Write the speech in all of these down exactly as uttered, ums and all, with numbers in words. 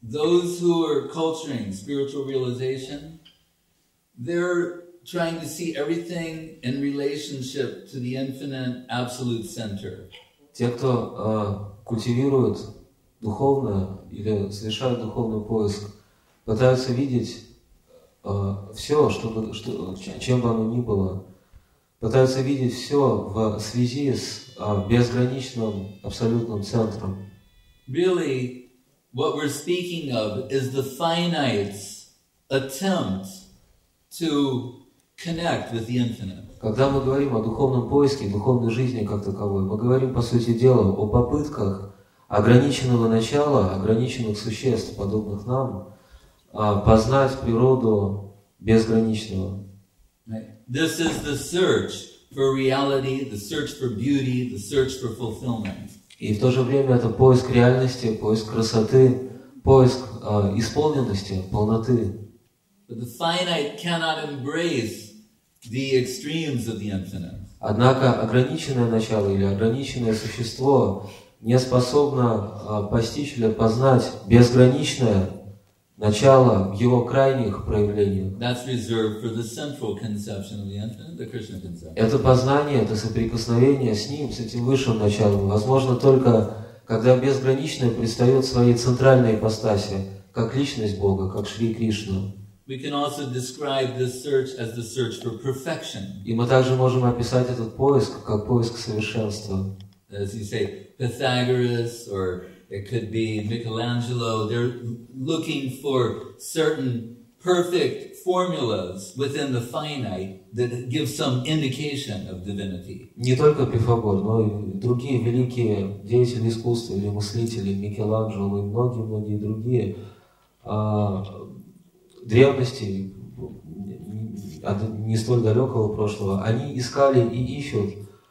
those who are culturing spiritual realization, they're trying to see everything in relationship to the infinite absolute center. Те, кто э, культивирует духовное или совершает духовный поиск, пытаются видеть э, все, что, что, чем бы оно ни было, пытаются видеть все в связи с э, безграничным абсолютным центром. Really, what we're speaking of is the finite's attempt to connect with the infinite. Когда мы говорим о духовном поиске, духовной жизни как таковой, мы говорим, по сути дела, о попытках ограниченного начала, ограниченных существ, подобных нам, познать природу безграничного. This is the search for reality, the search for beauty, the search for fulfillment. И в то же время это поиск реальности, поиск красоты, поиск э, исполненности, полноты. But the finite cannot embrace the extremes of the infinite. Однако ограниченное начало или ограниченное существо не способно э, постичь или познать безграничное начало в его крайних проявлениях. That's reserved for the central conception of the infinite, the Krishna conception. Это познание, это соприкосновение с ним, с этим высшим началом, возможно только, когда безграничное предстает в своей центральной ипостаси, как личность Бога, как Шри Кришна. We can also describe this search as the search for perfection. И мы также можем описать этот поиск как поиск совершенства. As you say, Pythagoras, or it could be Michelangelo, they're looking for certain perfect formulas within the finite that give some indication of divinity. Не только Пифагор, но и другие великие деятели искусства или мыслители, Микеланджело и многие-многие другие а, древности, не столь далекого прошлого, они искали и ищут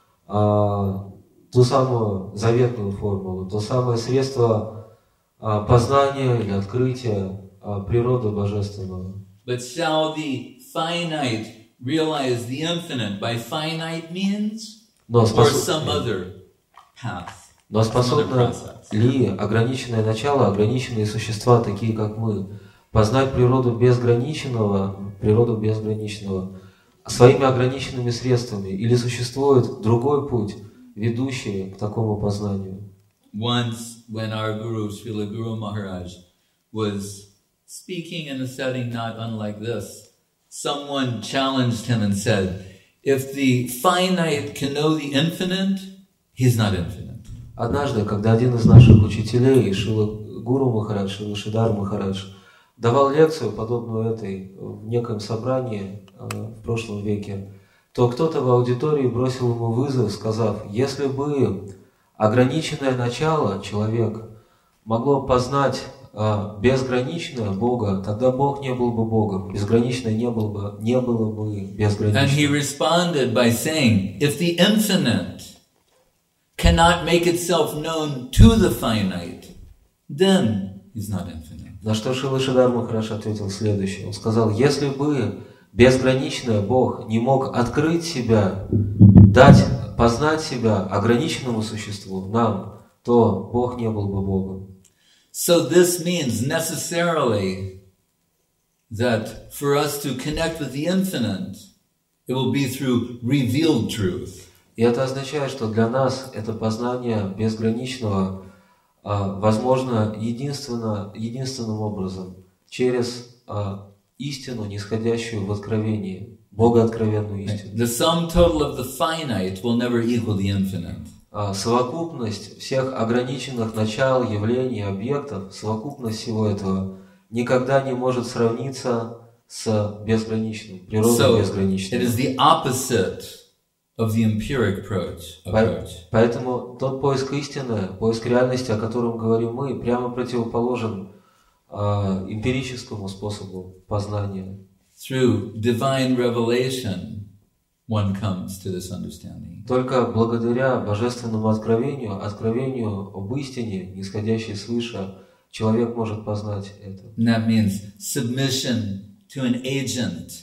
а, ту самую заветную формулу, то самое средство а, познания или открытия а, природы божественного. But shall the finite realize the infinite by finite means, Но or способ... some other path? Но способно ли ограниченное начало, ограниченные существа, такие как мы, познать природу безграниченного, природу безграничного своими ограниченными средствами, или существует другой путь, ведущий к такому познанию? Once, when our Guru, Srila Guru Maharaj, was speaking in a setting not unlike this, someone challenged him and said, if the finite can know the infinite, he's not infinite. Однажды, когда один из наших учителей, Шрила Гуру Махарадж, Шрила Шридар Махарадж, давал лекцию, подобную этой, в неком собрании э, в прошлом веке, то кто-то в аудитории бросил ему вызов, сказав, если бы ограниченное начало, человек, могло познать э, безграничное Бога, тогда Бог не был бы Богом, безграничное не было бы, не было бы безграничным. And he responded by saying, if the infinite cannot make itself known to the finite, then he's not infinite. На что Шрила Шридар Махарадж ответил следующее. Он сказал, если бы безграничный Бог не мог открыть себя, дать, познать себя ограниченному существу, нам, то Бог не был бы Богом. So this means necessarily that for us to connect with the infinite, it will be through revealed truth. И это означает, что для нас это познание безграничного возможно единственно, единственным образом, через а, истину, нисходящую в откровении, богооткровенную истину. The sum total of the finite will never equal the infinite. А, совокупность всех ограниченных начал, явлений, объектов, совокупность всего этого никогда не может сравниться с безграничным, природой so безграничным. It is the opposite of the empiric approach. approach. Поэтому тот поиск истины, поиск реальности, о котором говорим мы, прямо противоположен э, эмпирическому способу познания. Through divine revelation, one comes to this understanding. Только благодаря божественному откровению, откровению об истине, нисходящей свыше, человек может познать это. And that means submission to an agent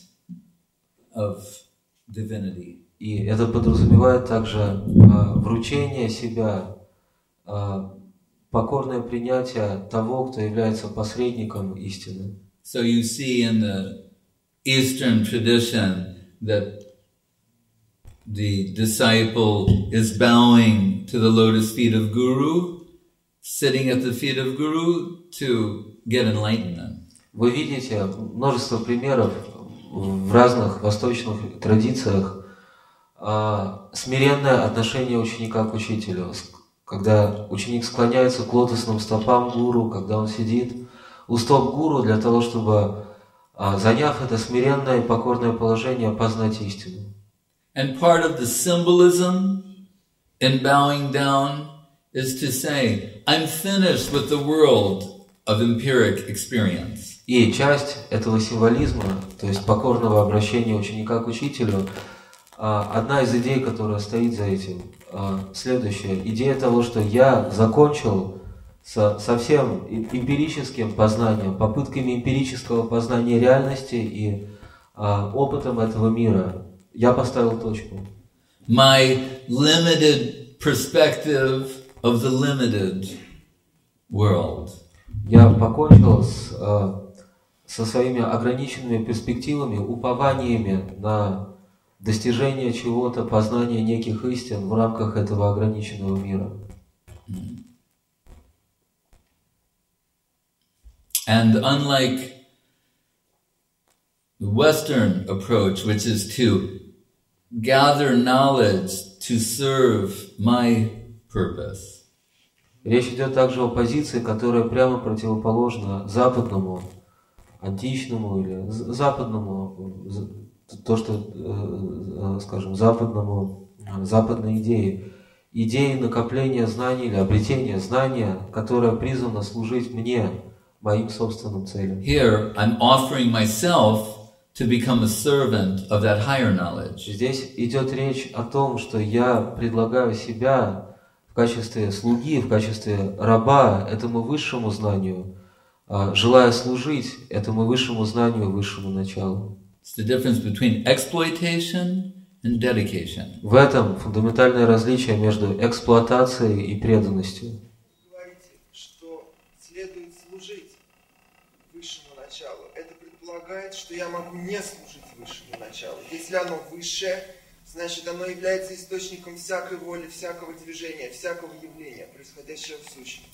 of divinity. И это подразумевает также э, вручение себя э, покорное принятие того, кто является посредником истины. So you see in the Eastern tradition that the disciple is bowing to the lotus feet of Guru, sitting at the feet of Guru to get enlightenment. Вы видите множество примеров в разных восточных традициях а, смиренное отношение ученика к учителю, когда ученик склоняется к лотосным стопам гуру, когда он сидит у стоп гуру для того, чтобы, а, заняв это смиренное и покорное положение, познать истину. And part of the symbolism in bowing down is to say, I'm finished with the world of empiric experience. И часть этого символизма, то есть покорного обращения ученика к учителю, одна из идей, которая стоит за этим, следующая. Идея того, что я закончил со, со всем эмпирическим познанием, попытками эмпирического познания реальности и опытом этого мира. Я поставил точку. My limited perspective of the limited world. Я покончил с, со своими ограниченными перспективами, упованиями на достижение чего-то, познание неких истин в рамках этого ограниченного мира. And unlike the Western approach, which is to gather knowledge to serve my purpose. Речь идет также о позиции, которая прямо противоположна западному, античному или западному, то, что, скажем, западному, западной идее. Идеи накопления знаний или обретения знания, которая призвана служить мне, моим собственным целям. Here I'm offering myself to become a servant of that higher knowledge. Здесь идет речь о том, что я предлагаю себя в качестве слуги, в качестве раба этому высшему знанию, желая служить этому высшему знанию, высшему началу. It's the difference between exploitation and dedication. В этом фундаментальное различие между эксплуатацией и преданностью. Вы говорите, что следует служить высшему началу. Это предполагает, что я могу не служить высшему началу. Если оно высшее, значит оно является источником всякой воли, всякого движения, всякого явления, происходящего в сущности.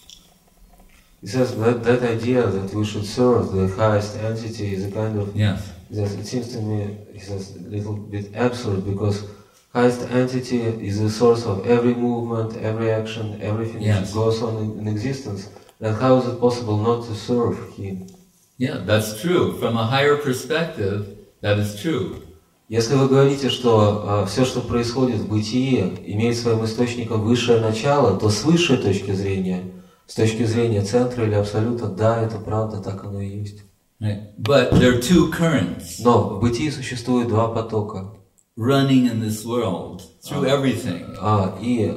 He says that, that idea that we should serve the highest entity is a kind of, yes. That it seems to me, he says, a little bit absurd, because highest entity is the source of every movement, every action, everything yes. that goes on in, in existence. Then how is it possible not to serve him? Yeah, that's true. From a higher perspective, that is true. Если вы говорите, что а, все, что происходит в бытии, имеет своим источником высшее начало, то с высшей точки зрения, с точки зрения центра или абсолюта, да, это правда, так оно и есть. Right. But there are two currents. Но в бытии существует два потока. Running in this world through everything. А, и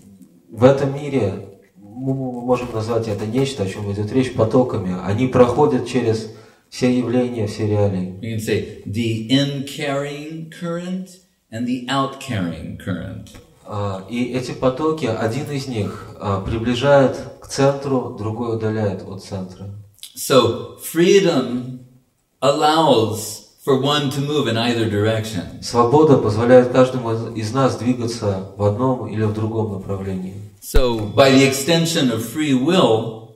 в этом мире мы можем назвать это нечто, о чем идет речь, потоками. Они проходят через все явления, все реалии. You can say the in-carrying current and the out-carrying current. А, и эти потоки, один из них а, приближает к центру, другой удаляет от центра. So freedom allows for one to move in either direction. Свобода позволяет каждому из нас двигаться в одном или в другом направлении. So by the extension of free will,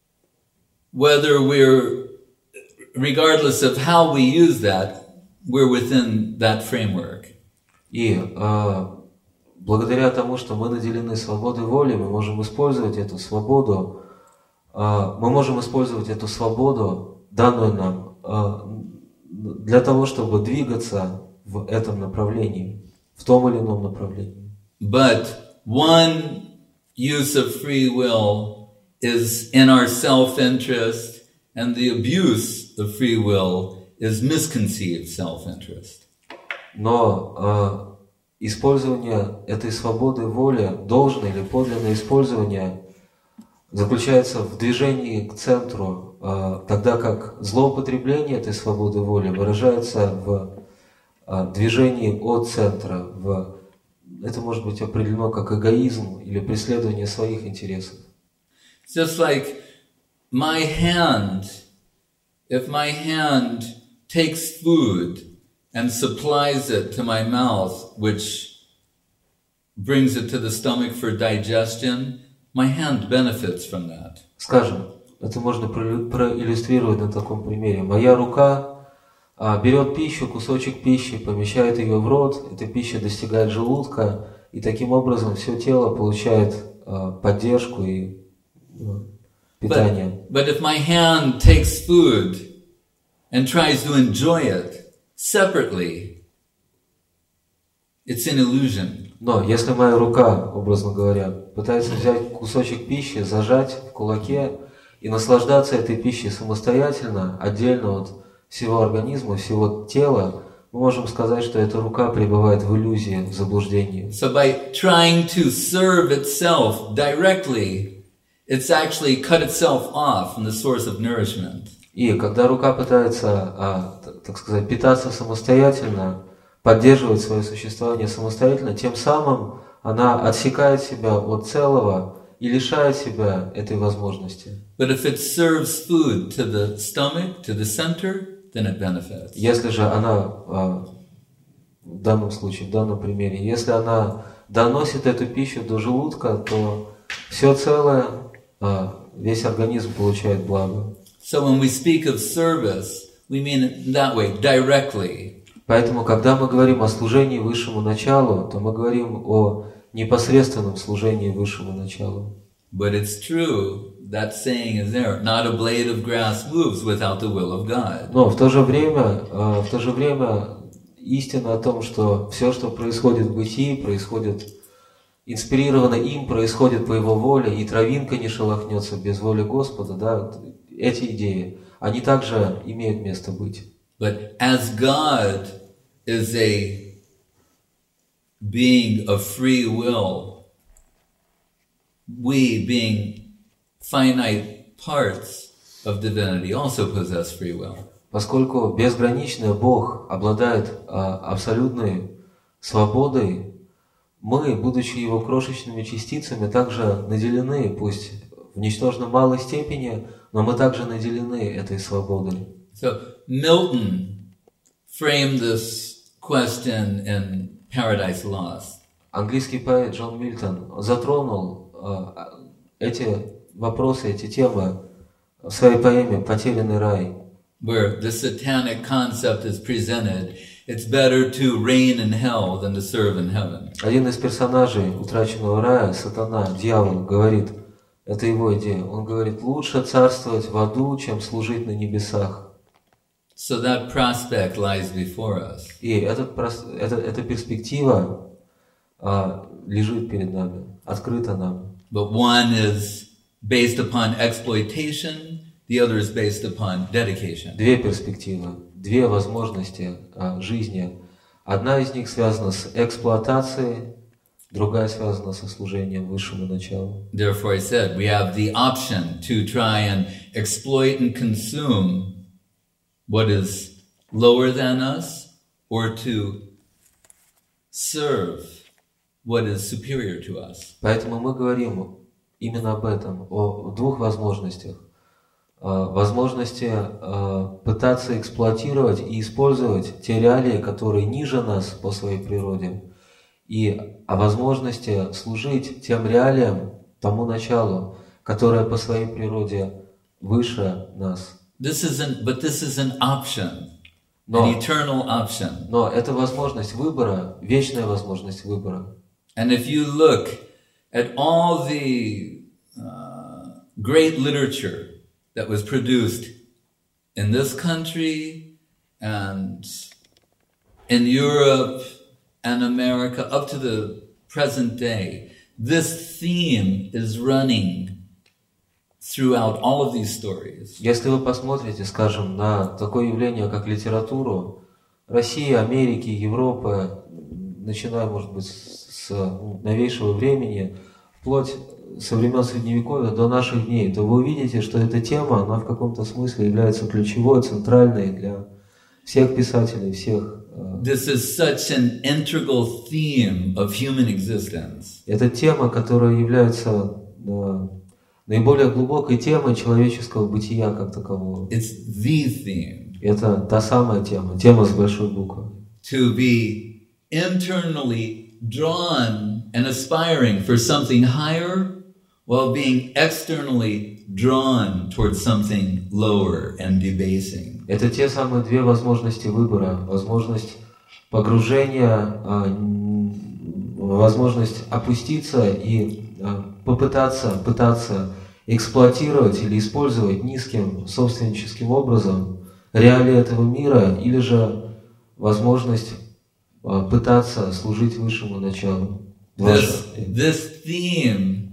whether we're, regardless of how we use that, we're within that framework. И а, благодаря тому, что мы наделены свободой воли, мы можем использовать эту свободу. Мы можем использовать эту свободу, данную нам, для того, чтобы двигаться в этом направлении, в том или ином направлении. But one use of free will is in our self-interest, and the abuse of free will is misconceived self-interest. Но э, использование этой свободы воли, должное или подлинное использование, заключается в движении к центру, тогда как злоупотребление этой свободы воли выражается в движении от центра. В, это может быть определено как эгоизм или преследование своих интересов. It's just like my hand, if my hand takes food and supplies it to my mouth, which brings it to the stomach for digestion, my hand benefits from that. Скажем, это можно проиллюстрировать на таком примере. Моя рука а, берет пищу, кусочек пищи, помещает ее в рот, эта пища достигает желудка, и таким образом все тело получает а, поддержку и а, питание. But, but if my hand takes food and tries to enjoy it separately, it's an illusion. Но если моя рука, образно говоря, пытается взять кусочек пищи, зажать в кулаке и наслаждаться этой пищей самостоятельно, отдельно от всего организма, всего тела, мы можем сказать, что эта рука пребывает в иллюзии, в заблуждении. So by trying to serve itself directly, it's actually cut itself off from the source of nourishment. И когда рука пытается, а, так сказать, питаться самостоятельно, поддерживать свое существование самостоятельно, тем самым она отсекает себя от целого и лишает себя этой возможности. But if it serves food to the stomach, to the center, then it benefits. Если же она, а, в данном случае, в данном примере, если она доносит эту пищу до желудка, то все целое, а, весь организм получает благо. So when we speak of service, we mean it that way, directly. Поэтому, когда мы говорим о служении высшему началу, то мы говорим о непосредственном служении высшему началу. But it's true, that saying is there, not a blade of grass moves without the will of God. Но в то же время, в то же время истина о том, что все, что происходит в бытии, происходит инспирировано им, происходит по Его воле, и травинка не шелохнется без воли Господа, да, эти идеи, они также имеют место быть. But as God is a being of free will, we, being finite parts of divinity, also possess free will. Поскольку безграничный Бог обладает а, абсолютной свободой, мы, будучи Его крошечными частицами, также наделены, пусть в ничтожно малой степени, но мы также наделены этой свободой. So Milton framed this question in Paradise Lost. Английский поэт Джон Мильтон затронул э, эти вопросы, эти темы в своей поэме «Потерянный рай», where the satanic concept is presented. It's better to reign in hell than to serve in heaven. Один из персонажей утраченного рая, сатана, дьявол, говорит, это его идея, он говорит, лучше царствовать в аду, чем служить на небесах. So that prospect lies before us. И этот, эта, эта перспектива а, лежит перед нами, открыта нам. But one is based upon exploitation, the other is based upon dedication. Две перспективы, две возможности а, жизни. Одна из них связана с эксплуатацией, другая связана со служением высшему началу. Therefore I said, we have the option to try and exploit and consume what is lower than us, or to serve what is superior to us. Поэтому мы говорим именно об этом, о двух возможностях. Возможности пытаться эксплуатировать и использовать те реалии, которые ниже нас по своей природе, и о возможности служить тем реалиям, тому началу, которое по своей природе выше нас. This is an, but this is an option, Но, an eternal option. но это возможность выбора, вечная возможность выбора. And if you look at all the uh, great literature that was produced in this country and in Europe and America up to the present day, this theme is running throughout all of these stories. Если вы посмотрите, скажем, на такое явление, как литературу России, Америки, Европы, начиная, может быть, с новейшего времени, вплоть со времен Средневековья до наших дней, то вы увидите, что эта тема, она в каком-то смысле является ключевой, центральной для всех писателей, всех. This is such an integral theme of human existence. Это тема, которая является наиболее глубокой темой человеческого бытия как такового. It's the theme. Это та самая тема, тема с большой буквы. To be internally drawn and aspiring for something higher while being externally drawn towards something lower and debasing. Это те самые две возможности выбора. Возможность погружения, возможность опуститься и попытаться, пытаться эксплуатировать или использовать низким собственническим образом реалии этого мира, или же возможность пытаться служить высшему началу. This, this theme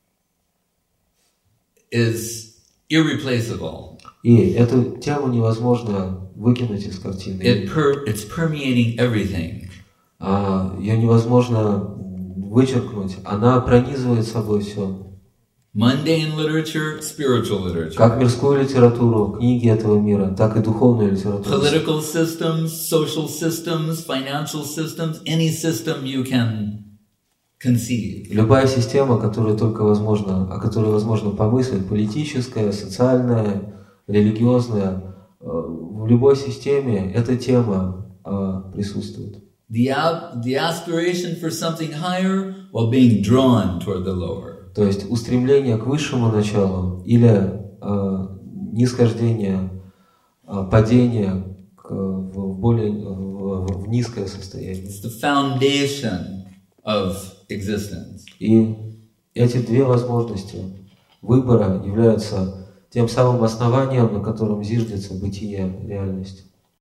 is irreplaceable. И эту тему невозможно выкинуть из картины. It per, it's permeating everything. А, ее невозможно вычеркнуть. Она пронизывает собой все. Mundane literature, spiritual literature. Как мирскую литературу, книги этого мира, так и духовную литературу. Political systems, social systems, financial systems, any system you can conceive. Любая система, которая только возможно, о которой возможно помыслить, политическая, социальная, религиозная, в любой системе эта тема присутствует. The, the aspiration for something higher while being drawn toward the lower. То есть устремление к высшему началу или э, нисхождение, э, падение к, в более в, в низкое состояние. It's the foundation of existence. И эти две возможности выбора являются тем самым основанием, на котором зиждется бытие, реальность.